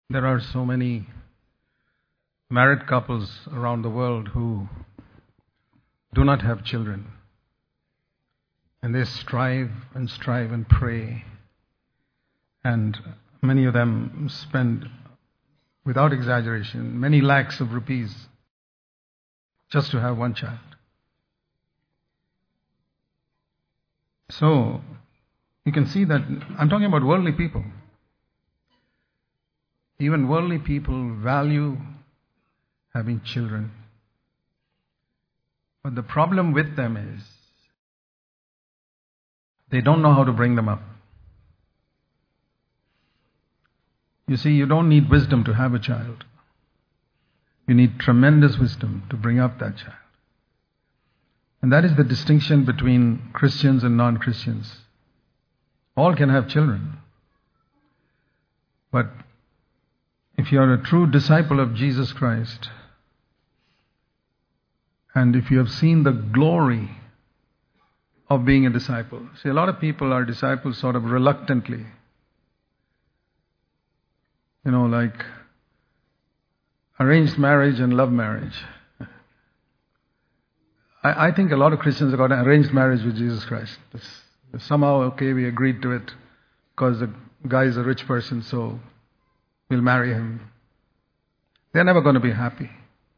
There are so many married couples around the world who do not have children. And they strive and pray. And many of them spend, without exaggeration, many lakhs of rupees just to have one child. So, you can see that I'm talking about worldly people. Even worldly people value having children. But the problem with them is they don't know how to bring them up. You see, you don't need wisdom to have a child. You need tremendous wisdom to bring up that child. And that is the distinction between Christians and non-Christians. All can have children. But if you are a true disciple of Jesus Christ, and if you have seen the glory of being a disciple. See, a lot of people are disciples sort of reluctantly. You know, like arranged marriage and love marriage. I think a lot of Christians have got an arranged marriage with Jesus Christ. Somehow, okay, we agreed to it because the guy is a rich person, so we'll marry him. They're never going to be happy.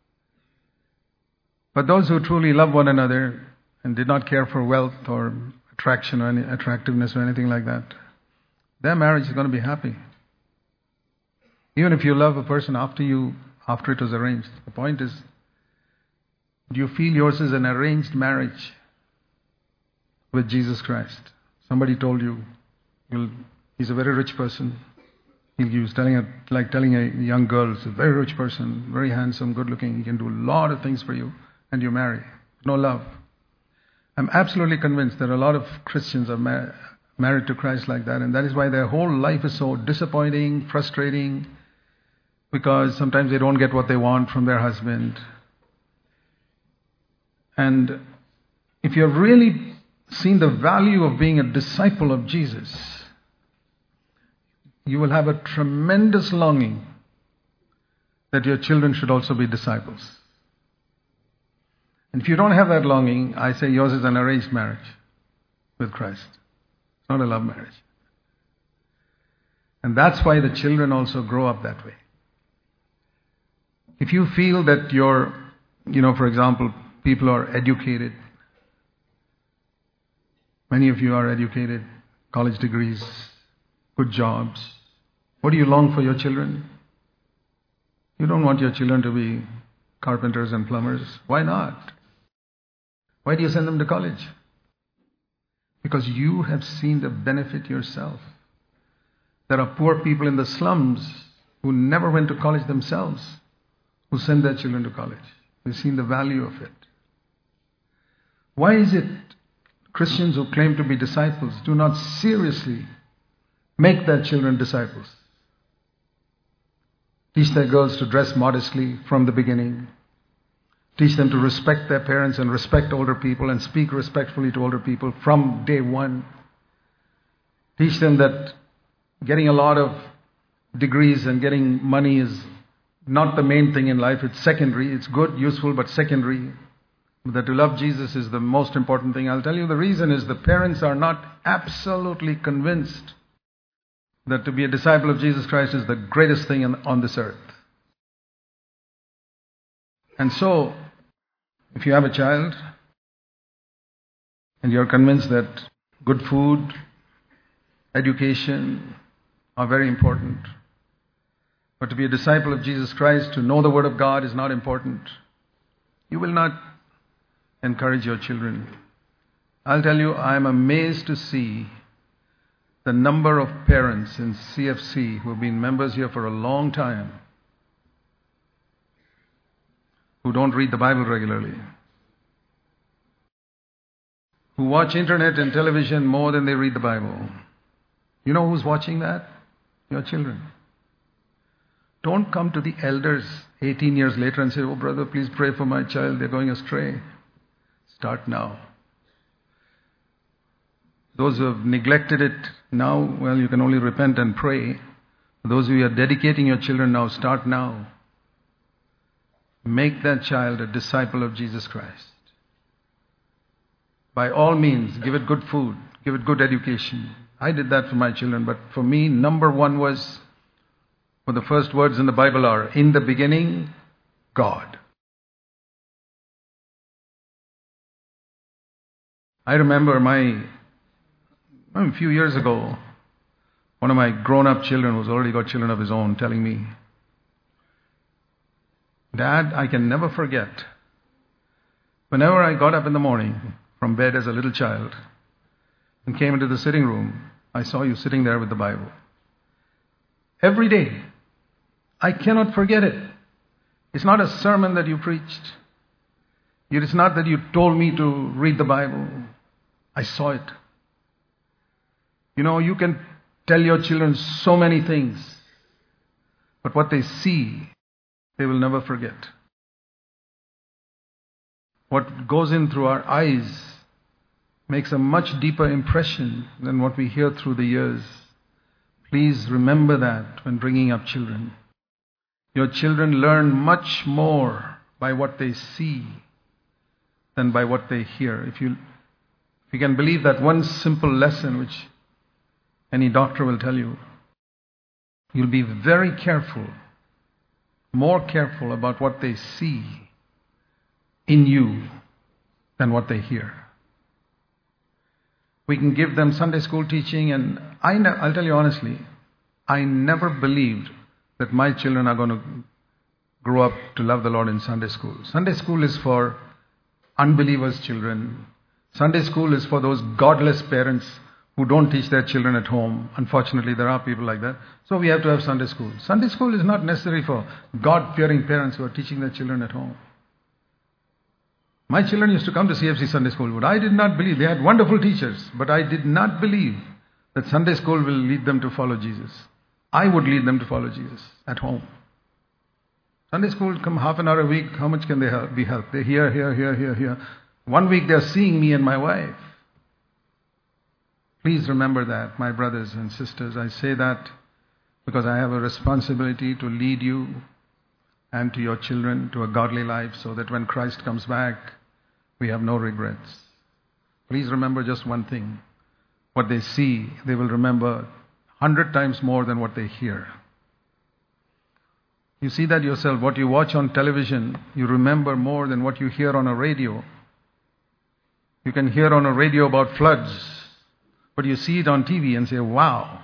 But those who truly love one another and did not care for wealth or attraction or any attractiveness or anything like that, their marriage is going to be happy. Even if you love a person after it was arranged. The point is, do you feel yours is an arranged marriage with Jesus Christ? Somebody told you, he's a very rich person. He was telling a young girl, he's a very rich person, very handsome, good looking, he can do a lot of things for you, and you marry. No love. I'm absolutely convinced that a lot of Christians are married to Christ like that, and that is why their whole life is so disappointing, frustrating, because sometimes they don't get what they want from their husband. And if you have really seen the value of being a disciple of Jesus, you will have a tremendous longing that your children should also be disciples. And if you don't have that longing, I say yours is an arranged marriage with Christ. It's not a love marriage. And that's why the children also grow up that way. If you feel that for example, people are educated, many of you are educated, college degrees, good jobs. What do you long for your children? You don't want your children to be carpenters and plumbers. Why not? Why do you send them to college? Because you have seen the benefit yourself. There are poor people in the slums who never went to college themselves, who send their children to college. They've seen the value of it. Why is it Christians who claim to be disciples do not seriously make their children disciples? Teach their girls to dress modestly from the beginning. Teach them to respect their parents and respect older people and speak respectfully to older people from day one. Teach them that getting a lot of degrees and getting money is not the main thing in life. It's secondary. It's good, useful, but secondary. That to love Jesus is the most important thing. I'll tell you the reason is the parents are not absolutely convinced that to be a disciple of Jesus Christ is the greatest thing on this earth. And so, if you have a child and you're convinced that good food, education are very important, but to be a disciple of Jesus Christ, to know the Word of God is not important, you will not encourage your children. I'll tell you, I'm amazed to see the number of parents in CFC who have been members here for a long time who don't read the Bible regularly, who watch internet and television more than they read the Bible. You know who's watching that? Your children. Don't come to the elders 18 years later and say, "Oh brother, please pray for my child, they're going astray." Start now. Those who have neglected it now, well, you can only repent and pray. Those of you who are dedicating your children now, start now. Make that child a disciple of Jesus Christ. By all means, give it good food, give it good education. I did that for my children, but for me, number one was, for the first words in the Bible are, in the beginning, God. I remember a few years ago, one of my grown-up children who's already got children of his own telling me, Dad, I can never forget. Whenever I got up in the morning from bed as a little child and came into the sitting room, I saw you sitting there with the Bible. Every day. I cannot forget it. It's not a sermon that you preached. It is not that you told me to read the Bible. I saw it. You know, you can tell your children so many things, but what they see, they will never forget. What goes in through our eyes makes a much deeper impression than what we hear through the years. Please remember that when bringing up children. Your children learn much more by what they see than by what they hear. If you can believe that one simple lesson, which any doctor will tell you, you'll be very careful, more careful about what they see in you than what they hear. We can give them Sunday school teaching, and I'll tell you honestly, I never believed that my children are going to grow up to love the Lord in Sunday school. Sunday school is for unbelievers' children. Sunday school is for those godless parents who don't teach their children at home. Unfortunately, there are people like that. So we have to have Sunday school. Sunday school is not necessary for God-fearing parents who are teaching their children at home. My children used to come to CFC Sunday school, but I did not believe. They had wonderful teachers, but I did not believe that Sunday school will lead them to follow Jesus. I would lead them to follow Jesus at home. Sunday school come half an hour a week. How much can they be helped? They hear. 1 week they are seeing me and my wife. Please remember that, my brothers and sisters. I say that because I have a responsibility to lead you and to your children to a godly life, so that when Christ comes back, we have no regrets. Please remember just one thing. What they see, they will remember 100 times more than what they hear. You see that yourself. What you watch on television, you remember more than what you hear on a radio. You can hear on a radio about floods, but you see it on TV and say, wow.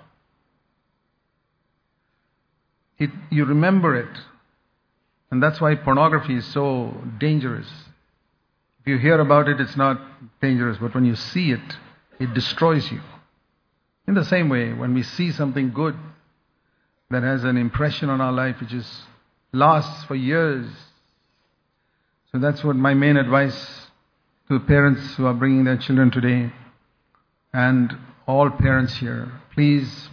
You remember it. And that's why pornography is so dangerous. If you hear about it, it's not dangerous, but when you see it, it destroys you. In the same way, when we see something good that has an impression on our life which lasts for years. So that's what my main advice to parents who are bringing their children today, and all parents here. Please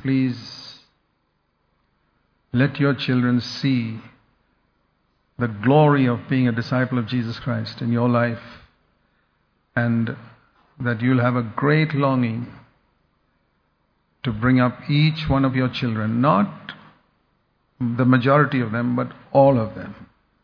let your children see the glory of being a disciple of Jesus Christ in your life, and that you'll have a great longing to bring up each one of your children, not the majority of them, but all of them.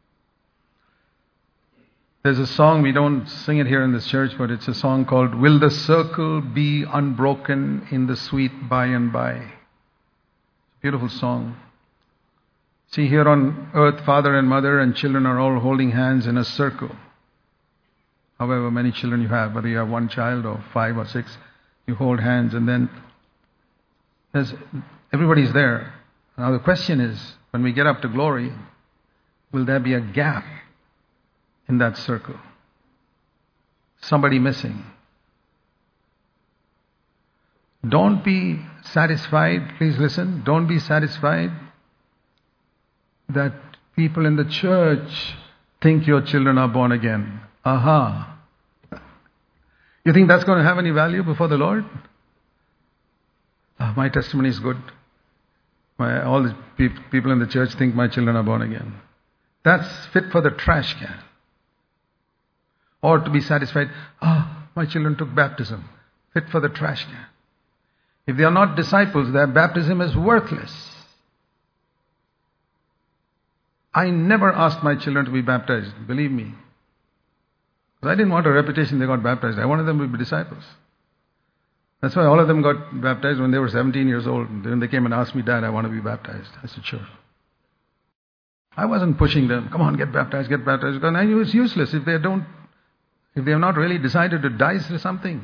There's a song, we don't sing it here in this church, but it's a song called, Will the Circle Be Unbroken in the Sweet By and By? It's a beautiful song. See, here on earth, father and mother and children are all holding hands in a circle. However many children you have, whether you have one child or 5 or 6, you hold hands, and then everybody's there. Now the question is, when we get up to glory, will there be a gap in that circle? Somebody missing. Don't be satisfied, please listen, don't be satisfied that people in the church think your children are born again. Aha. You think that's going to have any value before the Lord? My testimony is good. All the people in the church think my children are born again. That's fit for the trash can. Or to be satisfied, my children took baptism. Fit for the trash can. If they are not disciples, their baptism is worthless. I never asked my children to be baptized, believe me. Because I didn't want a reputation they got baptized. I wanted them to be disciples. That's why all of them got baptized when they were 17 years old. Then they came and asked me, Dad, I want to be baptized. I said, sure. I wasn't pushing them. Come on, get baptized, get baptized. Because I knew it's useless if they have not really decided to die for something.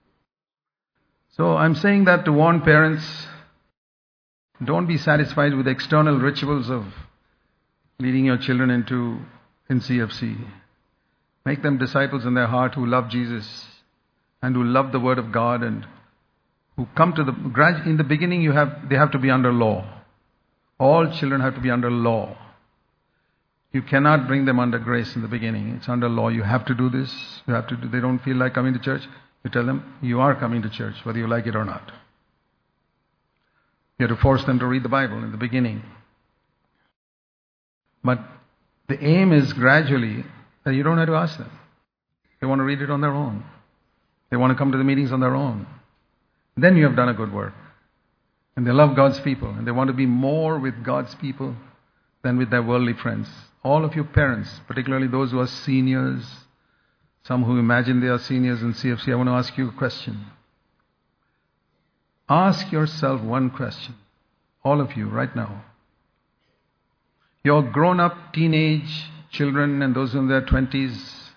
So I'm saying that to warn parents, don't be satisfied with external rituals of leading your children into CFC. Make them disciples in their heart who love Jesus and who love the Word of God and who come to in the beginning they have to be under law. All children have to be under law. You cannot bring them under grace in the beginning. It's under law. You have to do this. They don't feel like coming to church. You tell them, you are coming to church, whether you like it or not. You have to force them to read the Bible in the beginning. But the aim is gradually that you don't have to ask them. They want to read it on their own. They want to come to the meetings on their own. Then you have done a good work. And they love God's people. And they want to be more with God's people than with their worldly friends. All of you parents, particularly those who are seniors, some who imagine they are seniors in CFC, I want to ask you a question. Ask yourself one question. All of you, right now. Your grown-up teenage children and those in their 20s,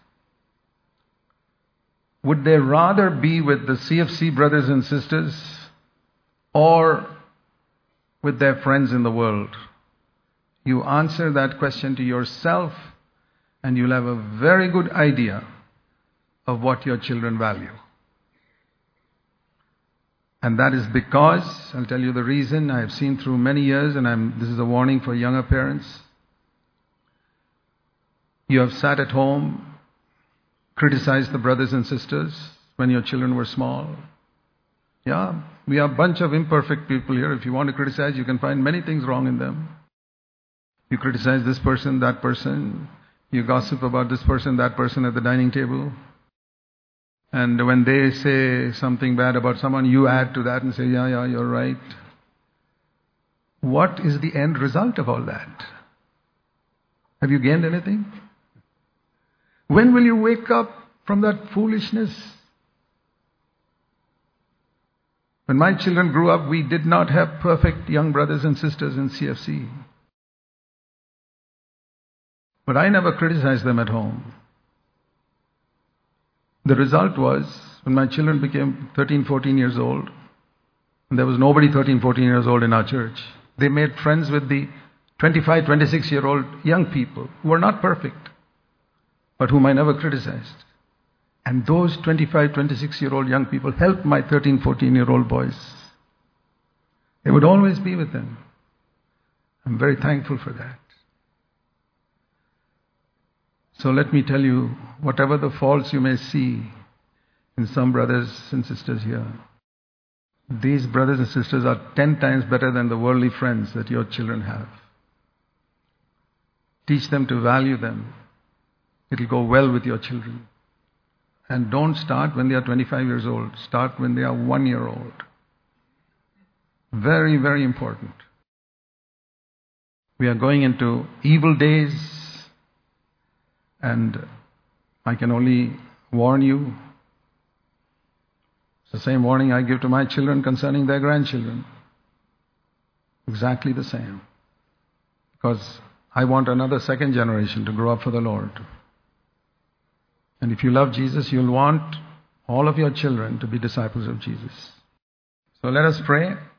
would they rather be with the CFC brothers and sisters or with their friends in the world? You answer that question to yourself and you'll have a very good idea of what your children value. And that is because, I'll tell you the reason, I have seen through many years, and this is a warning for younger parents. You have sat at home, criticized the brothers and sisters when your children were small. Yeah, we are a bunch of imperfect people here. If you want to criticize, you can find many things wrong in them. You criticize this person, that person. You gossip about this person, that person at the dining table. And when they say something bad about someone, you add to that and say, yeah, you're right. What is the end result of all that? Have you gained anything? When will you wake up from that foolishness? When my children grew up, we did not have perfect young brothers and sisters in CFC. But I never criticized them at home. The result was, when my children became 13, 14 years old, and there was nobody 13, 14 years old in our church, they made friends with the 25, 26-year-old young people who were not perfect, but whom I never criticized. And those 25, 26-year-old young people helped my 13, 14-year-old boys. They would always be with them. I'm very thankful for that. So let me tell you, whatever the faults you may see in some brothers and sisters here, these brothers and sisters are 10 times better than the worldly friends that your children have. Teach them to value them. It'll go well with your children. And don't start when they are 25 years old. Start when they are 1 year old. Very, very important. We are going into evil days. And I can only warn you. It's the same warning I give to my children concerning their grandchildren. Exactly the same. Because I want another second generation to grow up for the Lord. And if you love Jesus, you'll want all of your children to be disciples of Jesus. So let us pray.